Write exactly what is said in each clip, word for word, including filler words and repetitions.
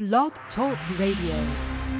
Blog Talk Radio.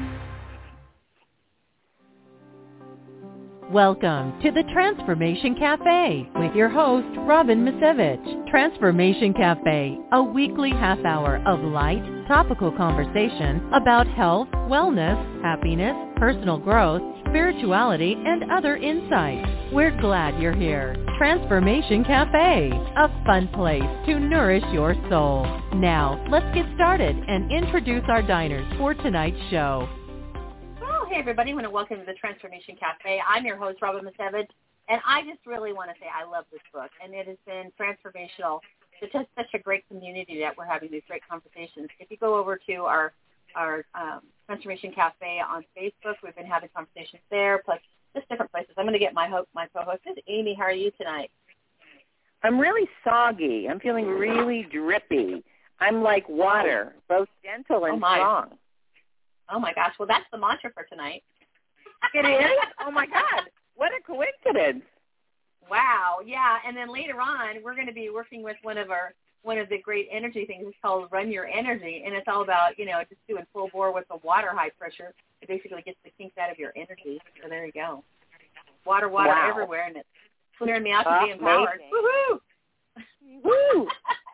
Welcome to the Transformation Cafe with your host, Robin Misevich. Transformation Cafe, a weekly half hour of light, topical conversation about health, wellness, happiness, personal growth, spirituality, and other insights. We're glad you're here. Transformation Cafe, a fun place to nourish your soul. Now, let's get started and introduce our diners for tonight's show. Hey, everybody. I want to welcome to the Transformation Cafe. I'm your host, Robin Misevich, and I just really want to say I love this book, and it has been transformational. It's just such a great community that we're having these great conversations. If you go over to our our um, Transformation Cafe on Facebook, we've been having conversations there, plus just different places. I'm going to get my ho- my co-host. This is Amy. How are you tonight? I'm really soggy. I'm feeling really drippy. I'm like water, both gentle and oh strong. Oh, my gosh. Well, that's the mantra for tonight. It is? Oh, my God. What a coincidence. Wow. Yeah. And then later on, we're going to be working with one of our one of the great energy things. It's called Run Your Energy. And it's all about, you know, just doing full bore with the water high pressure. It basically gets the kinks out of your energy. So there you go. Water, water wow. everywhere. And it's clearing me out to oh, be empowered. Woohoo! Woo!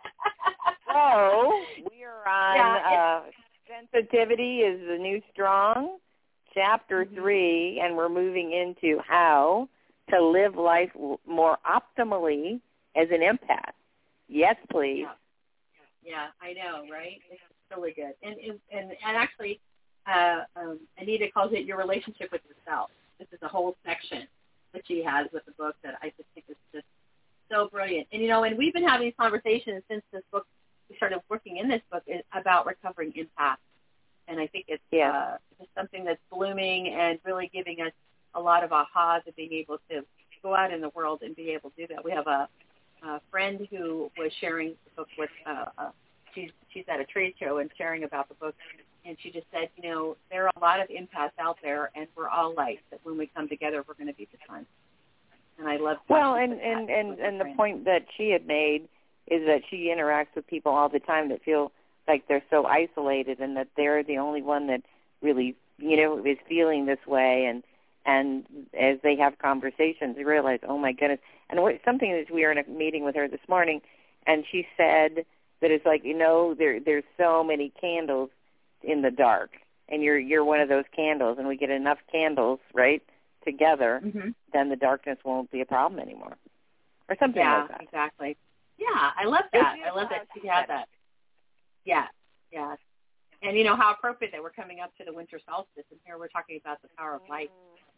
So we are on... Yeah, uh, Sensitivity is the new strong, chapter mm-hmm. three, and we're moving into how to live life more optimally as an empath. Yes, please. Yeah, yeah I know, right? It's really good. And and, and actually, uh, um, Anita calls it your relationship with yourself. This is a whole section that she has with the book that I just think is just so brilliant. And, you know, and we've been having these conversations since this book we started working in this book is about recovering empaths. And I think it's yeah. uh, just something that's blooming and really giving us a lot of ahas of being able to go out in the world and be able to do that. We have a, a friend who was sharing the book with, uh, uh, she's, she's at a trade show and sharing about the book. And she just said, you know, there are a lot of empaths out there, and we're all light, that when we come together, we're going to be the sun. And I love Well, and, and, and, and the point that she had made is that she interacts with people all the time that feel like they're so isolated and that they're the only one that really, you know, is feeling this way. And and as they have conversations, they realize, oh, my goodness. And what, something that we were in a meeting with her this morning, and she said that it's like, you know, there there's so many candles in the dark, and you're you're one of those candles, and we get enough candles, right, together, mm-hmm. then the darkness won't be a problem anymore, or something yeah, like that. exactly. Yeah, I love that. I love that she had that. Yeah, yeah. And, you know, how appropriate that we're coming up to the winter solstice, and here we're talking about the power of light.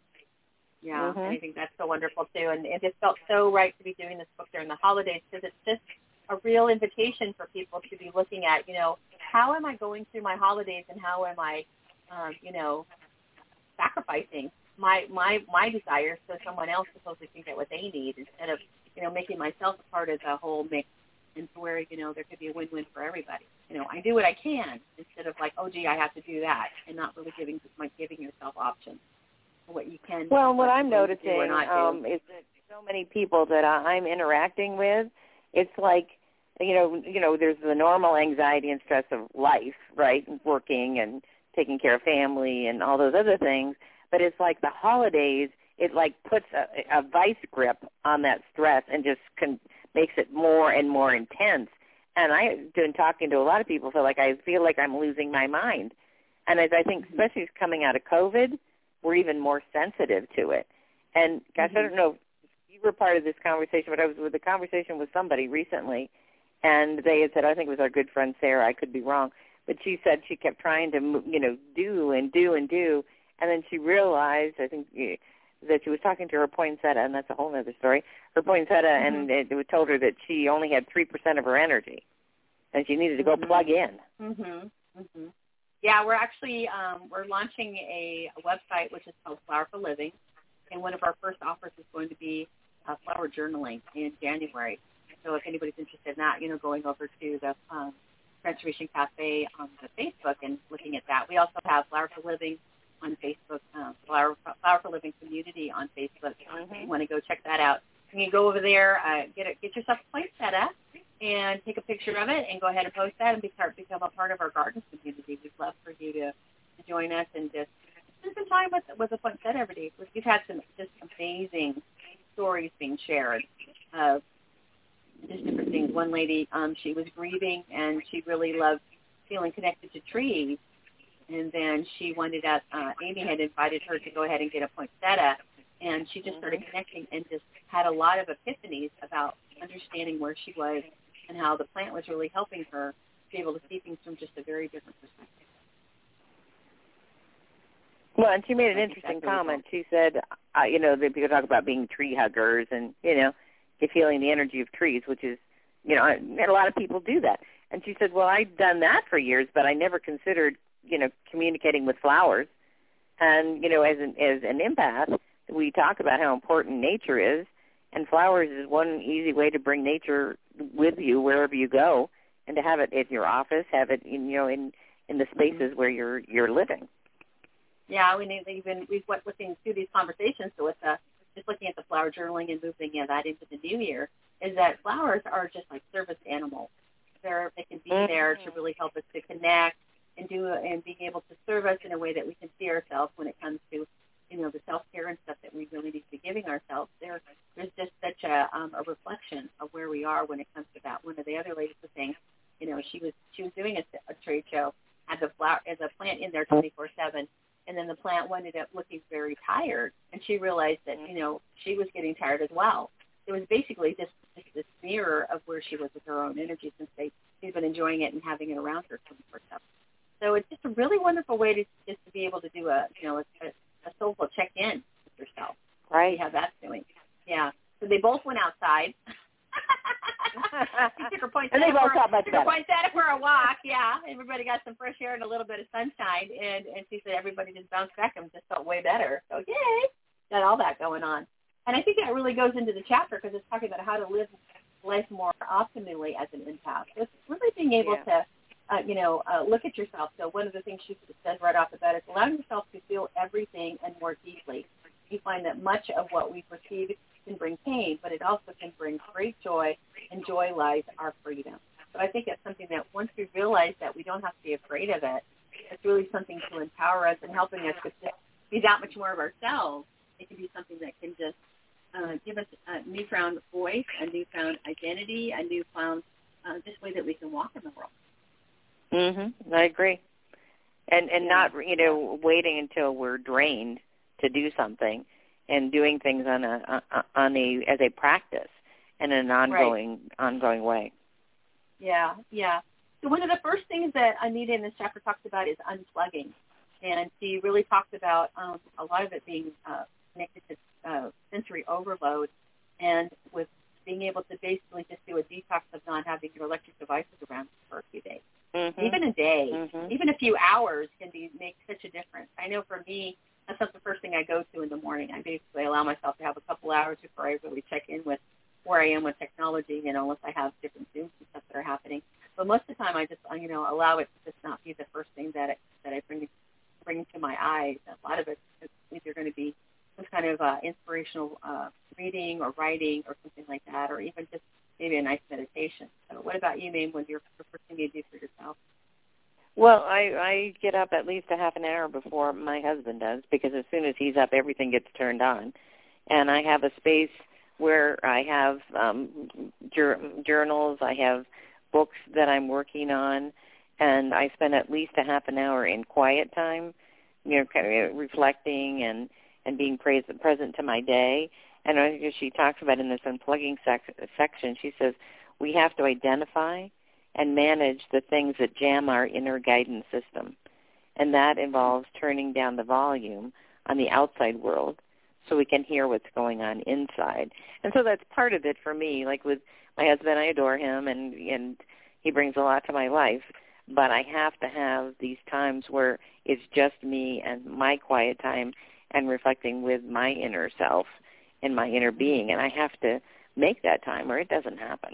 Yeah, mm-hmm. and I think that's so wonderful, too. And it just felt so right to be doing this book during the holidays because it's just a real invitation for people to be looking at, you know, how am I going through my holidays and how am I, um, you know, sacrificing my, my, my desires so someone else is supposed to get what they need instead of, you know, making myself a part of the whole mix, and to where, you know, there could be a win-win for everybody. You know, I do what I can instead of like, oh, gee, I have to do that, and not really giving like giving yourself options for what you can. Well, what I'm noticing um, is that so many people that I'm interacting with, it's like, you know, you know, there's the normal anxiety and stress of life, right, and working and taking care of family and all those other things, but it's like the holidays, it like puts a, a vice grip on that stress and just con- makes it more and more intense. And I've been talking to a lot of people, so like I feel like I'm losing my mind. And as I think, especially coming out of COVID, we're even more sensitive to it. And gosh, mm-hmm. I don't know if you were part of this conversation, but I was with a conversation with somebody recently, and they had said, I think it was our good friend Sarah, I could be wrong, but she said she kept trying to, you know, do and do and do, and then she realized, I think, that she was talking to her poinsettia, and that's a whole other story, her poinsettia, mm-hmm. and it, it told her that she only had three percent of her energy, and she needed to go mm-hmm. plug in. Mm-hmm. Mm-hmm. Yeah, we're actually, um, we're launching a, a website which is called Flower for Living, and one of our first offers is going to be uh, flower journaling in January. So if anybody's interested in that, you know, going over to the um, Transformation Cafe on the Facebook and looking at that. We also have Flower for Living on Facebook, um, Flower, Flower for Living Community on Facebook. Mm-hmm. If you want to go check that out, you can go over there, uh, get a, get yourself a poinsettia, and take a picture of it and go ahead and post that and become, become a part of our garden community. We'd love for you to, to join us and just spend some time with, with a poinsettia every day. We've had some just amazing stories being shared of just different things. One lady, um, she was grieving, and she really loved feeling connected to trees. And then she wanted us, uh, Amy had invited her to go ahead and get a poinsettia, and she just started connecting and just had a lot of epiphanies about understanding where she was and how the plant was really helping her be able to see things from just a very different perspective. Well, and she made an interesting comment. She said, uh, you know, that people talk about being tree huggers and, you know, feeling the energy of trees, which is, you know, and a lot of people do that. And she said, well, I've done that for years, but I never considered, you know, communicating with flowers. And, you know, as an, as an empath, we talk about how important nature is, and flowers is one easy way to bring nature with you wherever you go, and to have it at your office, have it, in, you know, in, in the spaces where you're you're living. Yeah, we need even we've went looking through these conversations. So with the just looking at the flower journaling and moving you know, that into the new year, is that flowers are just like service animals. They're they can be mm-hmm. there to really help us to connect and do and being able to serve us in a way that we can see ourselves when it comes to you know the self care and stuff that we really need to be giving ourselves. There, there's just such a um, a reflection of where we are when it comes to that. One of the other ladies was saying, you know, she was she was doing a, a trade show, had the flower as a plant in there twenty-four seven. And then the plant ended up looking very tired, and she realized that, you know, she was getting tired as well. It was basically just, just this mirror of where she was with her own energy since they, she's been enjoying it and having it around her twenty-four seven. So it's just a really wonderful way to just to be able to do a, you know, a, a soulful check-in with yourself. Right. See how that's doing. Yeah. So they both went outside. She took her poinsettia and they both got much better. Poinsettia for a walk, yeah. Everybody got some fresh air and a little bit of sunshine, and, and she said everybody just bounced back and just felt way better. So yay, got all that going on. And I think that really goes into the chapter because it's talking about how to live life more optimally as an empath. So it's really being able yeah. to, uh, you know, uh, look at yourself. So one of the things she says right off the bat is allowing yourself to feel everything and more deeply. You find that much of what we perceive can bring pain, but it also can bring great joy, and joy lies our freedom. So I think it's something that once we realize that we don't have to be afraid of it, it's really something to empower us and helping us to be that much more of ourselves. It can be something that can just uh, give us a newfound voice, a newfound identity, a newfound uh, just way that we can walk in the world. Mm-hmm. I agree. And and yeah. not, you know, waiting until we're drained to do something, and doing things on a on a as a practice and in an ongoing right. ongoing way. Yeah, yeah. So one of the first things that Anita in this chapter talks about is unplugging, and she really talks about um, a lot of it being uh, connected to uh, sensory overload, and with being able to basically just do a detox of not having your electric devices around for a few days. Mm-hmm. Even a day, mm-hmm. even a few hours can be make such a difference. I know for me, that's not the first thing I go to in the morning. I basically allow myself to have a couple hours before I really check in with where I am with technology, you know, unless I have different Zooms and stuff that are happening. But most of the time I just, you know, allow it to just not be the first thing that it, that I bring bring to my eyes. A lot of it is either going to be some kind of uh, inspirational uh, reading or writing or something like that, or even just maybe a nice meditation. So what about you, Mame, when you're the first thing you do for yourself? Well, I, I get up at least a half an hour before my husband does, because as soon as he's up, everything gets turned on. And I have a space where I have um, jur- journals, I have books that I'm working on, and I spend at least a half an hour in quiet time, you know, kind of reflecting and, and being present, present to my day. And as she talks about in this unplugging sec- section, she says we have to identify and manage the things that jam our inner guidance system. And that involves turning down the volume on the outside world so we can hear what's going on inside. And so that's part of it for me. Like with my husband, I adore him, and, and he brings a lot to my life. But I have to have these times where it's just me and my quiet time and reflecting with my inner self and my inner being. And I have to make that time or it doesn't happen.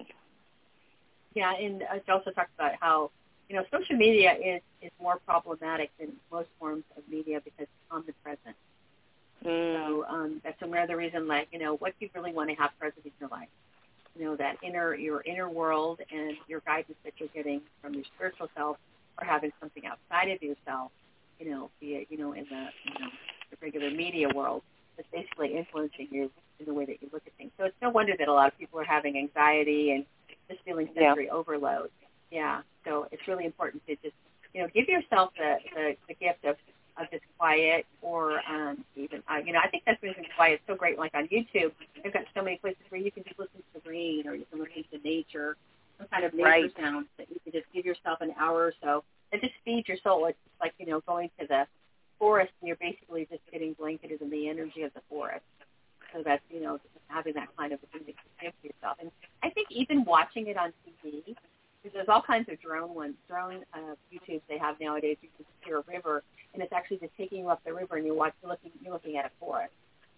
Yeah, and uh, she also talks about how, you know, social media is, is more problematic than most forms of media because it's omnipresent. Mm. So um, that's another reason, like, you know, what do you really want to have present in your life? you know, that inner, your inner world and your guidance that you're getting from your spiritual self, or having something outside of yourself, you know, be it, you know, in the, you know, the regular media world, that's basically influencing you in the way that you look at things. So it's no wonder that a lot of people are having anxiety and just feeling sensory yeah. overload. Yeah. So it's really important to just, you know, give yourself the, the, the gift of, of just quiet, or um, even, uh, you know, I think that's the reason why it's so great. Like on YouTube, they've got so many places where you can just listen to the rain, or you can listen to nature, some kind of nature right. sounds that you can just give yourself an hour or so. It just feeds your soul. It's like, you know, going to the forest, and you're basically just getting blanketed in the energy of the forest. So that's, you know, having that kind of a thing to give to yourself. And I think even watching it on T V, because there's all kinds of drone ones, drone uh, YouTubes they have nowadays. You can hear a river, and it's actually just taking you up the river, and you're watching, looking, you're looking at a forest.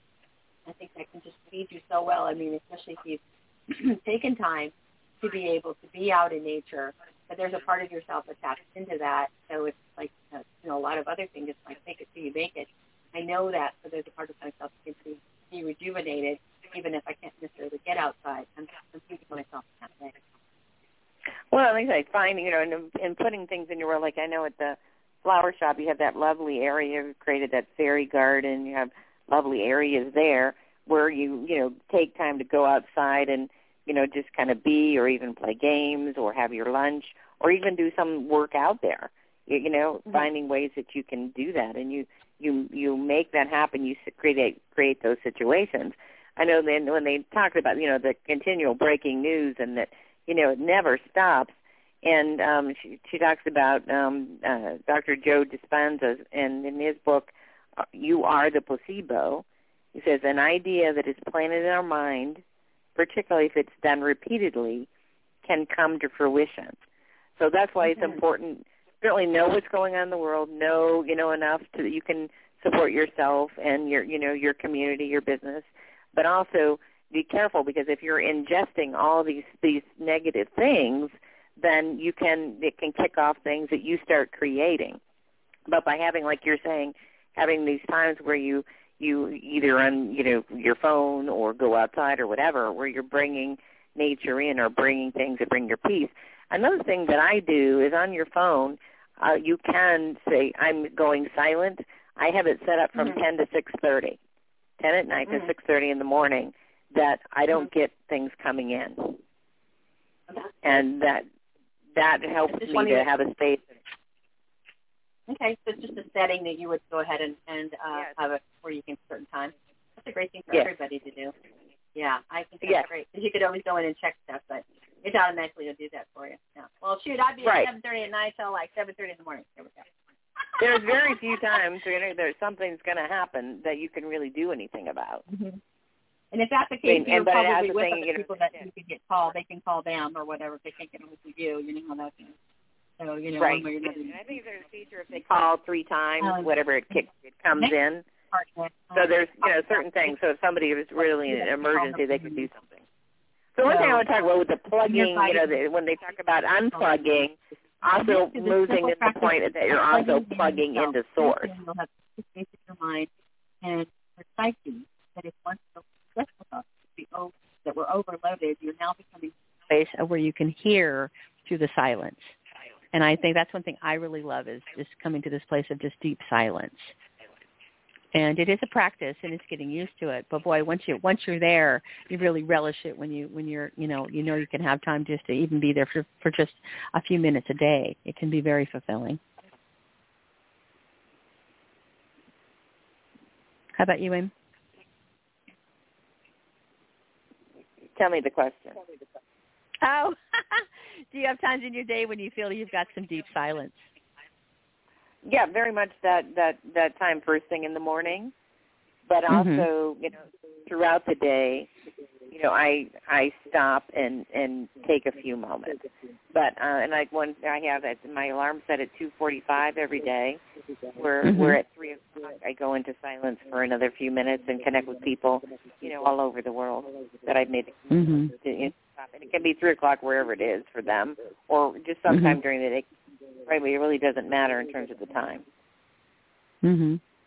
I think that can just feed you so well. I mean, especially if you've taken time to be able to be out in nature, but there's a part of yourself that taps into that. So it's like, uh, you know, a lot of other things. It's like make it so you make it. I know that, so there's a part of myself that can be, be rejuvenated, even if I can't necessarily get outside. I'm, I'm feeding myself in that way. Well, I think I find, you know, and, and putting things in your world, like I know at the flower shop, you have that lovely area, you've created that fairy garden, you have lovely areas there where you, you know, take time to go outside and, you know, just kind of be, or even play games, or have your lunch, or even do some work out there, you, you know, mm-hmm. finding ways that you can do that. And you, you, you make that happen, you create, create those situations. I know then when they talk about, you know, the continual breaking news and that, you know, it never stops. And um, she, she talks about um, uh, Doctor Joe Dispenza, and in his book, uh, You Are the Placebo, he says, an idea that is planted in our mind, particularly if it's done repeatedly, can come to fruition. So that's why it's important, certainly know what's going on in the world, know, you know, enough to that you can support yourself and your, you know, your community, your business, but also be careful, because if you're ingesting all these these negative things, then you can it can kick off things that you start creating. But by having, like you're saying, having these times where you you either on you know your phone or go outside or whatever, where you're bringing nature in or bringing things that bring your peace. Another thing that I do is on your phone, uh, you can say I'm going silent. I have it set up from mm-hmm. ten to six thirty, ten at night mm-hmm. to six thirty in the morning, that I don't get things coming in, and that that helps me to have a space. Okay, so it's just a setting that you would go ahead and, and uh, yes. have it where you can certain time. That's a great thing for yes. everybody to do. Yeah, I think that's yes. great, because you could always go in and check stuff, but it automatically will do that for you. Yeah. Well, shoot, I'd be right. at seven thirty at night till like seven thirty in the morning. There we go. There's very few times where there's something's going to happen that you can really do anything about. Mm-hmm. And if that's the case, I mean, you're probably with thing, other you know, people that yeah. you can get called. They can call them or whatever if they can't get with you. You know how that is. So, you know, right. one way or another. And I think there's a feature if they call three times, um, whatever it kicks, it comes in. Partner. So there's, you know, certain things. So if somebody was really in an emergency, they could do something. So one thing I want to talk about with the plugging, you know, the, when they talk about unplugging, also losing to the point that you're also plugging into source. You'll have space in your mind and your psyche that is once so stressful enough that we're overloaded, you're now becoming a space where you can hear through the silence. And I think that's one thing I really love, is just coming to this place of just deep silence. And it is a practice, and it's getting used to it. But boy, once you once you're there, you really relish it when you when you're you know you know you can have time just to even be there for for just a few minutes a day. It can be very fulfilling. How about you, Em? Tell me the question. Oh, do you have times in your day when you feel you've got some deep silence? Yeah, very much that, that, that time first thing in the morning, but also, mm-hmm. you know, throughout the day, you know, I I stop and, and take a few moments. But uh, and like one, I have it, my alarm set at two forty-five every day. We're mm-hmm. we're at three o'clock. I go into silence for another few minutes and connect with people, you know, all over the world that I've made. Mm-hmm. To, you know, stop. And it can be three o'clock wherever it is for them, or just sometime mm-hmm. during the day. Right, but it really doesn't matter in terms of the time. Mhm.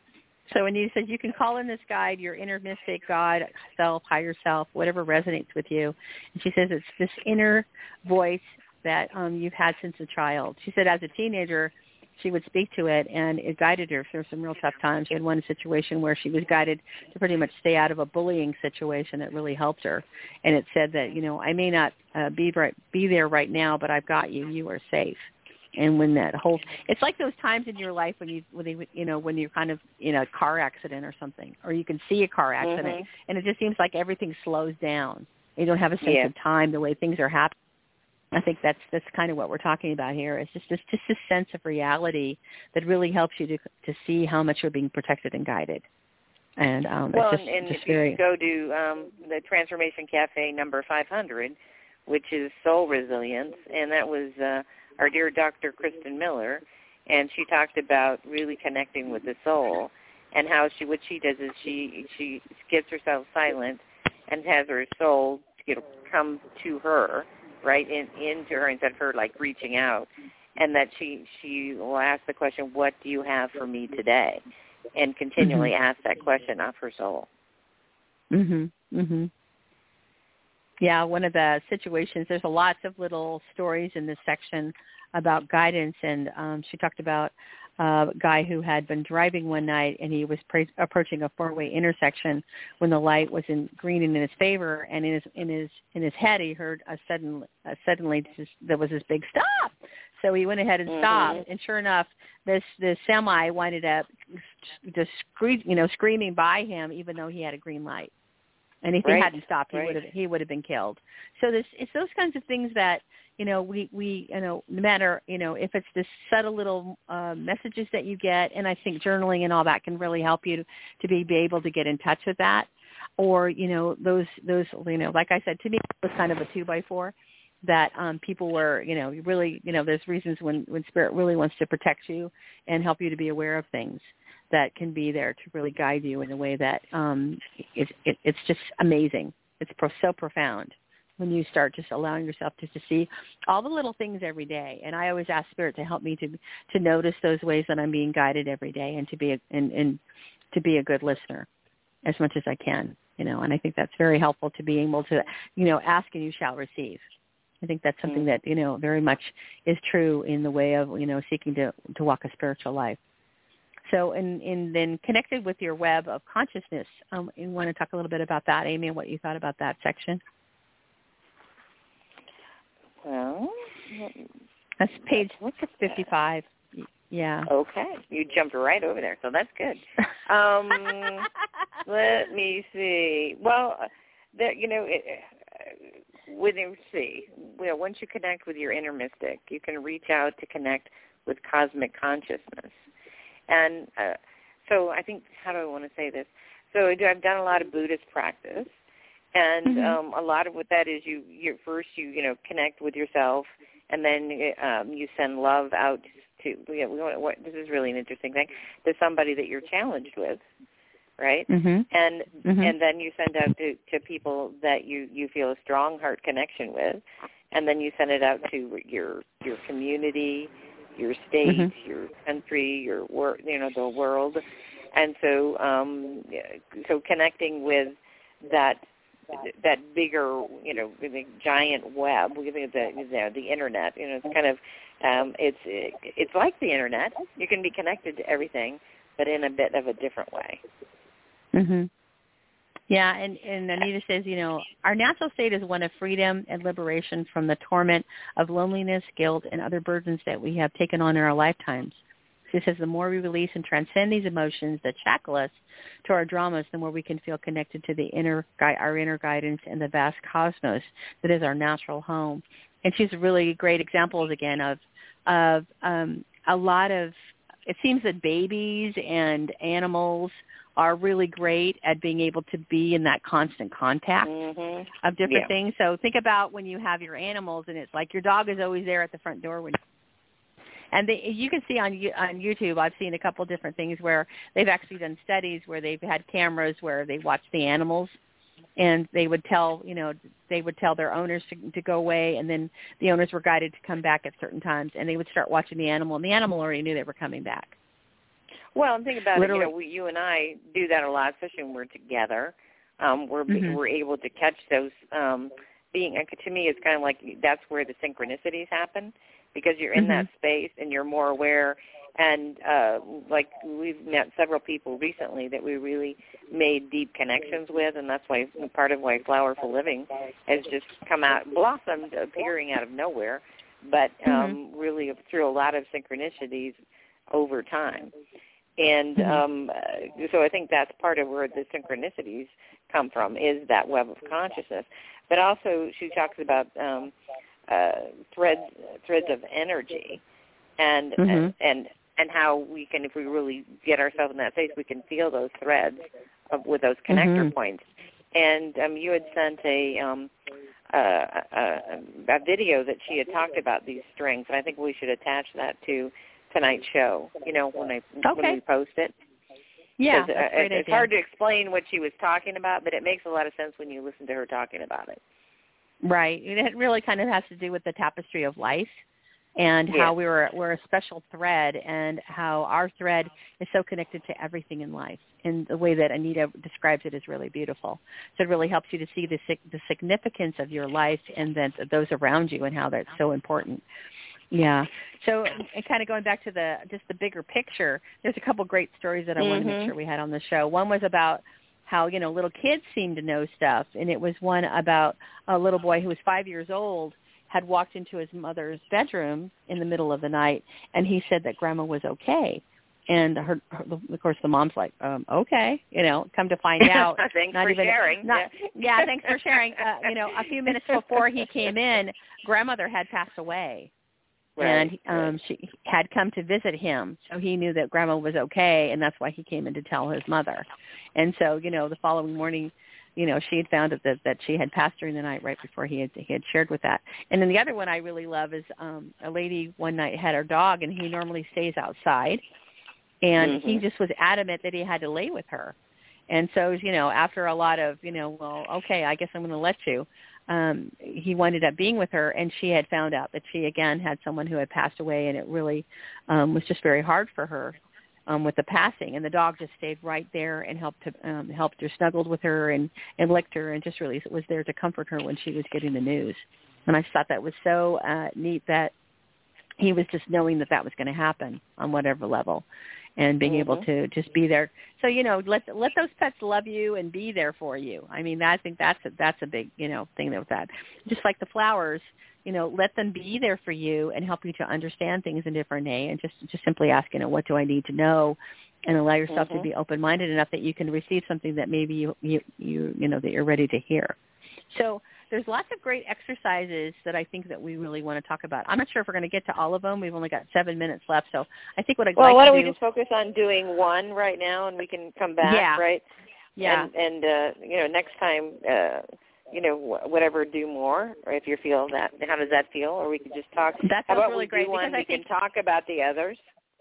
So when you said you can call in this guide, your inner mystic, God, self, higher self, whatever resonates with you. And she says it's this inner voice that um, you've had since a child. She said as a teenager, she would speak to it, and it guided her through some real tough times. She had one situation where she was guided to pretty much stay out of a bullying situation that really helped her. And it said that, you know, I may not uh, be right, be there right now, but I've got you. You are safe. And when that whole, it's like those times in your life when you, when they, you know, when you're kind of in a car accident or something, or you can see a car accident, mm-hmm. and it just seems like everything slows down. You don't have a sense yeah. of time, the way things are happening. I think that's that's kind of what we're talking about here. It's just this just this sense of reality that really helps you to to see how much you're being protected and guided. And um, well, it's just, and just if very... you go to um, the Transformation Cafe number five hundred, which is Soul Resilience, and that was uh, our dear Doctor Kristen Miller, and she talked about really connecting with the soul, and how she what she does is she she gets herself silent and has her soul, you know, come to her. Right in into her instead of her like reaching out, and that she she will ask the question, "What do you have for me today?" and continually mm-hmm. ask that question of her soul. Mhm. Mhm. Yeah, one of the situations. There's a lots of little stories in this section about guidance, and um, she talked about uh, a guy who had been driving one night, and he was pra- approaching a four-way intersection when the light was in green and in his favor, and in his in his in his head he heard a sudden uh, suddenly just, there was this big stop. So he went ahead and mm-hmm. stopped, and sure enough, this this semi winded up just scree- you know screaming by him, even though he had a green light. And if right. he hadn't stopped, he right. would have he would have been killed. So this it's those kinds of things that you know we we you know no matter you know if it's this subtle little uh, messages that you get, and I think journaling and all that can really help you to, to be, be able to get in touch with that, or you know those those you know like I said, to me it was kind of a two by four that um, people were you know really you know there's reasons when when spirit really wants to protect you and help you to be aware of things that can be there to really guide you in a way that um, it, it, it's just amazing. It's pro- so profound when you start just allowing yourself to, to see all the little things every day. And I always ask Spirit to help me to to notice those ways that I'm being guided every day, and to be a, and, and to be a good listener as much as I can. You know, and I think that's very helpful to being able to you know ask and you shall receive. I think that's something that you know very much is true in the way of you know seeking to to walk a spiritual life. So, and, and then connected with your web of consciousness, um, you want to talk a little bit about that, Amy, and what you thought about that section? Well, that's page fifty-five. That. Yeah. Okay, you jumped right over there, so that's good. Um, let me see. Well, there, you know, it, with you see, well, once you connect with your inner mystic, you can reach out to connect with cosmic consciousness. And uh, so I think, how do I want to say this? So I've done a lot of Buddhist practice, and mm-hmm. um, a lot of what that is, you, you first you you know connect with yourself, and then um, you send love out to. You know, what, this is really an interesting thing, to somebody that you're challenged with, right? Mm-hmm. And mm-hmm. and then you send out to, to people that you, you feel a strong heart connection with, and then you send it out to your your community, your state, mm-hmm. your country, your wor- you know, the world, and so um, so connecting with that that bigger, you know, the giant web, the the, you know, the internet. You know, it's kind of um, it's it's like the internet. You can be connected to everything, but in a bit of a different way. Mhm. Yeah, and, and Anita says, you know, our natural state is one of freedom and liberation from the torment of loneliness, guilt, and other burdens that we have taken on in our lifetimes. She says the more we release and transcend these emotions that shackle us to our dramas, the more we can feel connected to the inner, our inner guidance and the vast cosmos that is our natural home. And she's really great examples, again, of, of um, a lot of, it seems that babies and animals are really great at being able to be in that constant contact mm-hmm. of different yeah. things. So think about when you have your animals, and it's like your dog is always there at the front door. When, and they, you can see on on YouTube, I've seen a couple different things where they've actually done studies where they've had cameras where they watch the animals, and they would tell, you know, they would tell their owners to, to go away, and then the owners were guided to come back at certain times, and they would start watching the animal, and the animal already knew they were coming back. Well, and think about Literally. it. You know, we, you and I do that a lot, especially when we're together. Um, we're Mm-hmm. we're able to catch those. Um, being to me, it's kind of like that's where the synchronicities happen, because you're in Mm-hmm. that space and you're more aware. And uh, like we've met several people recently that we really made deep connections with, and that's why part of why Flower for Living has just come out, blossomed, appearing out of nowhere, but um, mm-hmm. really through a lot of synchronicities over time. And Mm-hmm. um, so I think that's part of where the synchronicities come from, is that web of consciousness. But also she talks about um, uh, threads threads of energy, and Mm-hmm. and and and how we can, if we really get ourselves in that space, we can feel those threads of, with those connector Mm-hmm. points. And um, you had sent a, um, uh, a a video that she had talked about these strings, and I think we should attach that to tonight's show, you know, when, I, Okay. when we post it. Yeah, Because, that's uh, a great it's idea. hard to explain what she was talking about, but it makes a lot of sense when you listen to her talking about it. Right. It really kind of has to do with the tapestry of life, and Yeah. how we were we're a special thread, and how our thread is so connected to everything in life. And the way that Anita describes it is really beautiful. So it really helps you to see the the significance of your life and then those around you, and how that's so important. Yeah. So, and kind of going back to the just the bigger picture, there's a couple great stories that I Mm-hmm. wanted to make sure we had on the show. One was about how, you know, little kids seem to know stuff, and it was one about a little boy who was five years old, had walked into his mother's bedroom in the middle of the night, and he said that Grandma was okay. And her, her of course, the mom's like, um, okay, you know, come to find out. Thanks not for even, sharing. Not, yeah. yeah, thanks for sharing. Uh, you know, a few minutes before he came in, Grandmother had passed away. Right, and right. um she had come to visit him, so he knew that Grandma was okay, and that's why he came in to tell his mother. And so, you know, the following morning, you know, she had found out that, that she had passed during the night right before he had he had shared with that. And then the other one I really love is um a lady one night had her dog, and he normally stays outside, and Mm-hmm. he just was adamant that he had to lay with her. And so, you know, after a lot of, you know, well, okay, I guess I'm going to let you, um, he ended up being with her, and she had found out that she, again, had someone who had passed away, and it really um, was just very hard for her um, with the passing. And the dog just stayed right there and helped to, um, helped her, snuggled with her and, and licked her, and just really was there to comfort her when she was getting the news. And I just thought that was so uh, neat that he was just knowing that that was going to happen on whatever level, and being Mm-hmm. able to just be there. So, you know, let let those pets love you and be there for you. I mean, I think that's a, that's a big, you know, thing with that. Just like the flowers, you know, let them be there for you and help you to understand things in different way, and just just simply ask, you know, what do I need to know, and allow yourself Mm-hmm. to be open-minded enough that you can receive something that maybe you you you, you know, that you're ready to hear. So there's lots of great exercises that I think that we really want to talk about. I'm not sure if we're going to get to all of them. We've only got seven minutes left, so I think what I'd Well, like why to don't do, we just focus on doing one right now, and we can come back, Yeah. right? yeah, And, and uh, you know, next time, uh, you know, wh- whatever, do more, or if you feel that. How does that feel? Or we could just talk. that How feels about really we great do one, because I we think can talk about the others.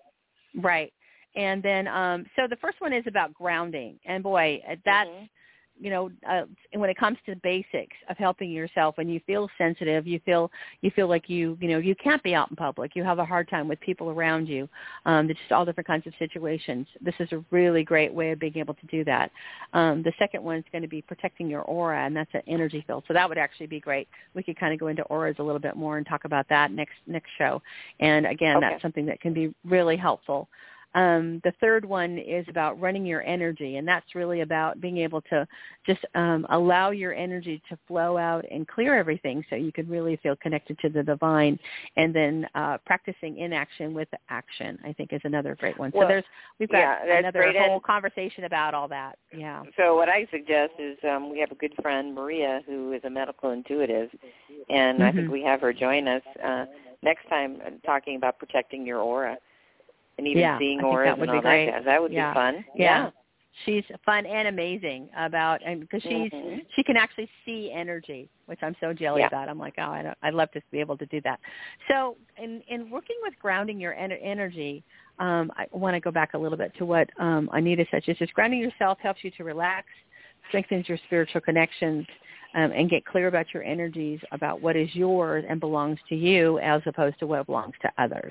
right. And then, um, so the first one is about grounding, and boy, that's Mm-hmm. you know, uh, when it comes to the basics of helping yourself, when you feel sensitive, you feel you feel like you, you know, you can't be out in public. You have a hard time with people around you. Um, there's just all different kinds of situations. This is a really great way of being able to do that. Um, the second one is going to be protecting your aura, and that's an energy field. So that would actually be great. We could kind of go into auras a little bit more and talk about that next next show. And again, Okay. that's something that can be really helpful. Um, the third one is about running your energy, and that's really about being able to just um, allow your energy to flow out and clear everything so you can really feel connected to the divine. And then uh, practicing inaction with action, I think, is another great one. Well, so there's we've got yeah, that's another great. whole And conversation about all that. Yeah. so what I suggest is um, we have a good friend, Maria, who is a medical intuitive, and Mm-hmm. I think we have her join us uh, next time uh, talking about protecting your aura. And even Yeah, seeing I think auras that would and all be great. that. That would Yeah. be fun. Yeah. Yeah. She's fun and amazing about, and because she's Mm-hmm. she can actually see energy, which I'm so jelly Yeah. about. I'm like, oh, I don't, I'd love to be able to do that. So, in in working with grounding your en- energy, um, I want to go back a little bit to what um, Anita said. She says grounding yourself helps you to relax, strengthens your spiritual connections, um, and get clear about your energies, about what is yours and belongs to you, as opposed to what belongs to others.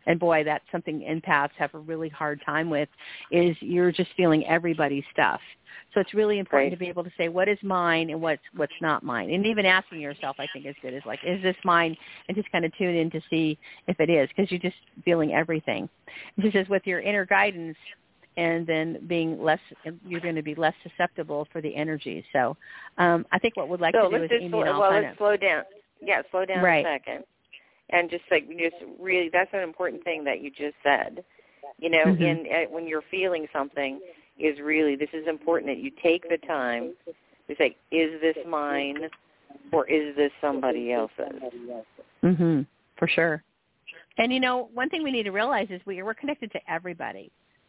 and boy, that's something empaths have a really hard time with, is you're just feeling everybody's stuff. So it's really important right. to be able to say what is mine and what's what's not mine. And even asking yourself, I think, is good. Is like, is this mine? And just kind of tune in to see if it is, because you're just feeling everything. And she says with your inner guidance, and then being less, you're going to be less susceptible for the energy. So um, I think what we'd like so to do let's is just Amy slow, and I'll well, kind let's of, slow down. Yeah, slow down right. a second. And just like, just really, that's an important thing that you just said. You know, mm-hmm. in uh, when you're feeling something, is really, this is important that you take the time to say, is this mine or is this somebody else's? Mm-hmm. For sure. And, you know, one thing we need to realize is we, we're connected to everybody,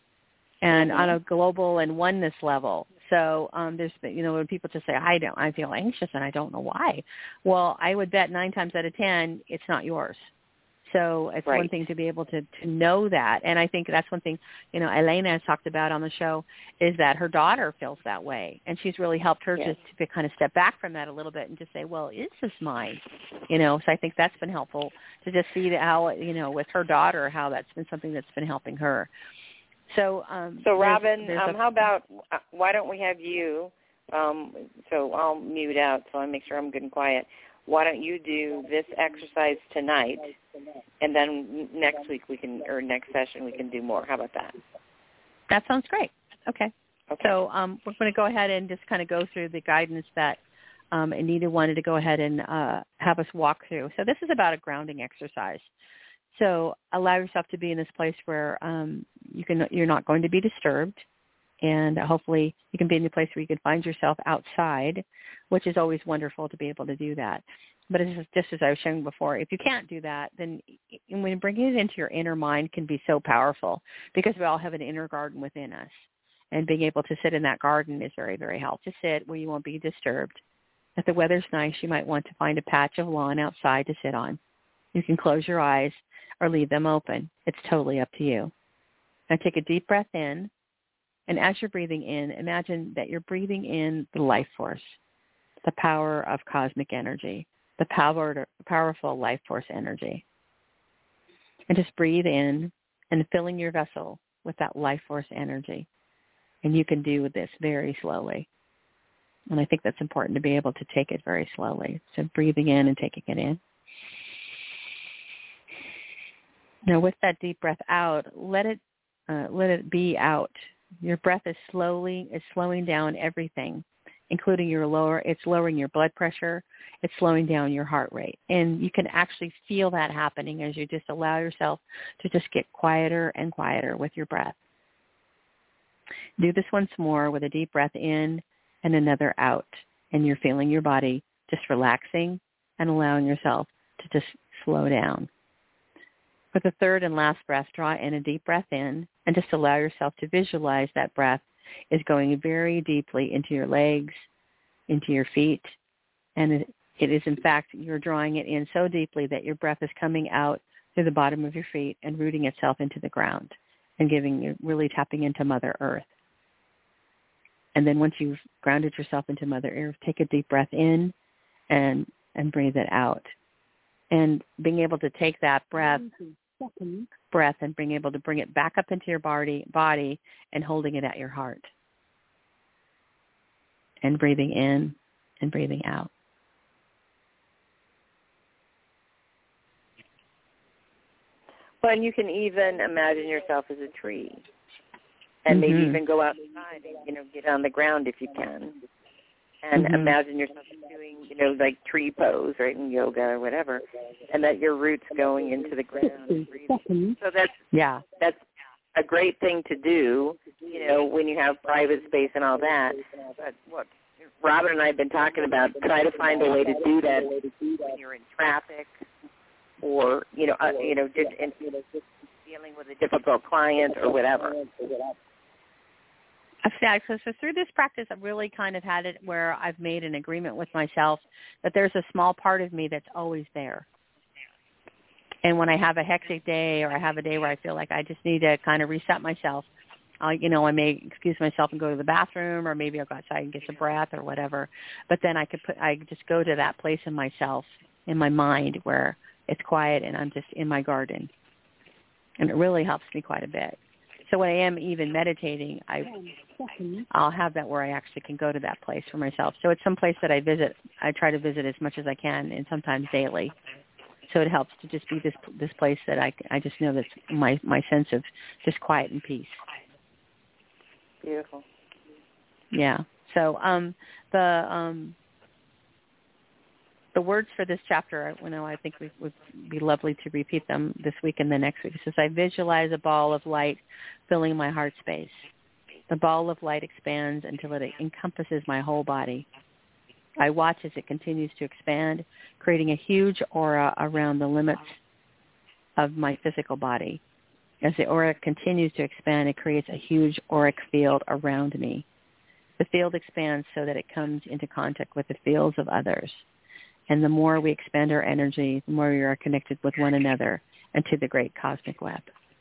and mm-hmm. on a global and oneness level. So um, there's, you know, when people just say, I don't, I feel anxious and I don't know why. Well, I would bet nine times out of ten, it's not yours. So it's right. one thing to be able to, to know that. And I think that's one thing, you know, Elena has talked about on the show, is that her daughter feels that way. And she's really helped her yes. just to kind of step back from that a little bit and just say, well, is this mine? You know, so I think that's been helpful to just see how, you know, with her daughter, how that's been something that's been helping her. So, um, so there's, Robin, there's um, a, how about, uh, why don't we have you, um, so I'll mute out so I make sure I'm good and quiet. Why don't you do this exercise tonight, and then next week we can, or next session we can do more. How about that? That sounds great. Okay. okay. So um, we're going to go ahead and just kind of go through the guidance that um, Anita wanted to go ahead and uh, have us walk through. So this is about a grounding exercise. So allow yourself to be in this place where um, you can, you're not going to be disturbed, and hopefully you can be in a place where you can find yourself outside, which is always wonderful to be able to do that. But it's just as I was showing before, if you can't do that, then when bringing it into your inner mind can be so powerful, because we all have an inner garden within us. And being able to sit in that garden is very, very helpful. To sit where you won't be disturbed. If the weather's nice, you might want to find a patch of lawn outside to sit on. You can close your eyes or leave them open. It's totally up to you. Now take a deep breath in. And as you're breathing in, imagine that you're breathing in the life force, the power of cosmic energy, the power, powerful life force energy. And just breathe in and filling your vessel with that life force energy. And you can do this very slowly. And I think that's important to be able to take it very slowly. So breathing in and taking it in. Now with that deep breath out, let it uh, let it be out. Your breath is slowly is slowing down everything, including your lower. It's lowering your blood pressure. It's slowing down your heart rate, and you can actually feel that happening as you just allow yourself to just get quieter and quieter with your breath. Do this once more with a deep breath in and another out, and you're feeling your body just relaxing and allowing yourself to just slow down. For the third and last breath, draw in a deep breath in and just allow yourself to visualize that breath is going very deeply into your legs, into your feet, and it, it is, in fact, you're drawing it in so deeply that your breath is coming out through the bottom of your feet and rooting itself into the ground and giving you, really tapping into Mother Earth. And then once you've grounded yourself into Mother Earth, take a deep breath in and, and breathe it out. And being able to take that breath, breath and being able to bring it back up into your body, body and holding it at your heart. And breathing in and breathing out. Well, and you can even imagine yourself as a tree. And mm-hmm. maybe even go outside and, you know, get on the ground if you can. And mm-hmm. imagine yourself doing, you know, like tree pose, right, in yoga or whatever, and that your roots going into the ground and breathing. So that's, yeah. that's a great thing to do, you know, when you have private space and all that. But what Robin and I have been talking about, try to find a way to do that when you're in traffic or, you know, uh, you know, just in, dealing with a difficult client or whatever. So, so through this practice, I've really kind of had it where I've made an agreement with myself that there's a small part of me that's always there. And when I have a hectic day or I have a day where I feel like I just need to kind of reset myself, I'll, you know, I may excuse myself and go to the bathroom, or maybe I'll go outside and get some breath or whatever. But then I could put, I just go to that place in myself, in my mind, where it's quiet and I'm just in my garden. and it really helps me quite a bit. So when I am even meditating, I, I'll have that where I actually can go to that place for myself. So it's some place that I visit. I try to visit as much as I can, and sometimes daily. So it helps to just be this this place that I, I just know that's my, my sense of just quiet and peace. Beautiful. Yeah. So um, the um, the words for this chapter, you know, I think it would be lovely to repeat them this week and the next week. It says, I visualize a ball of light filling my heart space. The ball of light expands until it encompasses my whole body. I watch as it continues to expand, creating a huge aura around the limits of my physical body. As the aura continues to expand, it creates a huge auric field around me. The field expands so that it comes into contact with the fields of others. And the more we expand our energy, the more we are connected with one another and to the great cosmic web.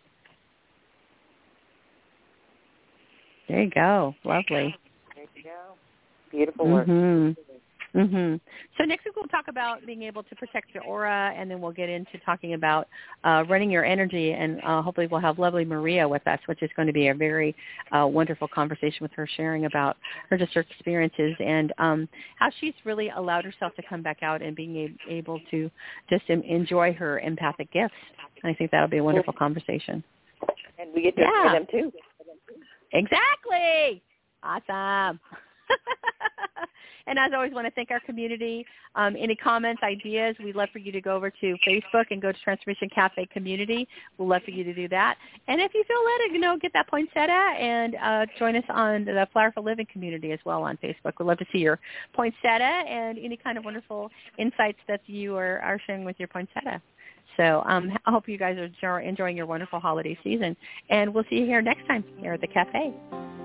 There you go. Lovely. There you go. Beautiful work. Mm-hmm. Mm-hmm. So next week we'll talk about being able to protect your aura, and then we'll get into talking about uh, running your energy, and uh, hopefully we'll have lovely Maria with us, which is going to be a very uh, wonderful conversation with her, sharing about her just her experiences and um, how she's really allowed herself to come back out and being able to just enjoy her empathic gifts. And I think that'll be a wonderful conversation. And we get to yeah. hear them too. Exactly. Awesome. And as always, I want to thank our community. Um, any comments, ideas, we'd love for you to go over to Facebook and go to Transformation Cafe Community. We'd love for you to do that. And if you feel led, you know, get that poinsettia and uh, join us on the Flower for Living community as well on Facebook. We'd love to see your poinsettia and any kind of wonderful insights that you are, are sharing with your poinsettia. So um, I hope you guys are enjoying your wonderful holiday season. And we'll see you here next time here at the cafe.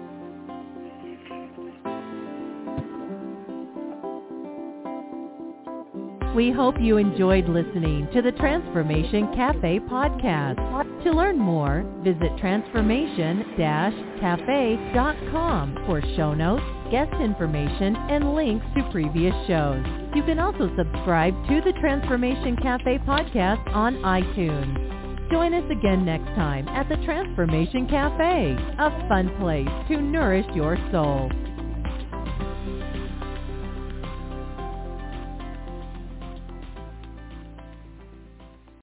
We hope you enjoyed listening to the Transformation Cafe podcast. To learn more, visit transformation dash cafe dot com for show notes, guest information, and links to previous shows. You can also subscribe to the Transformation Cafe podcast on iTunes. Join us again next time at the Transformation Cafe, a fun place to nourish your soul.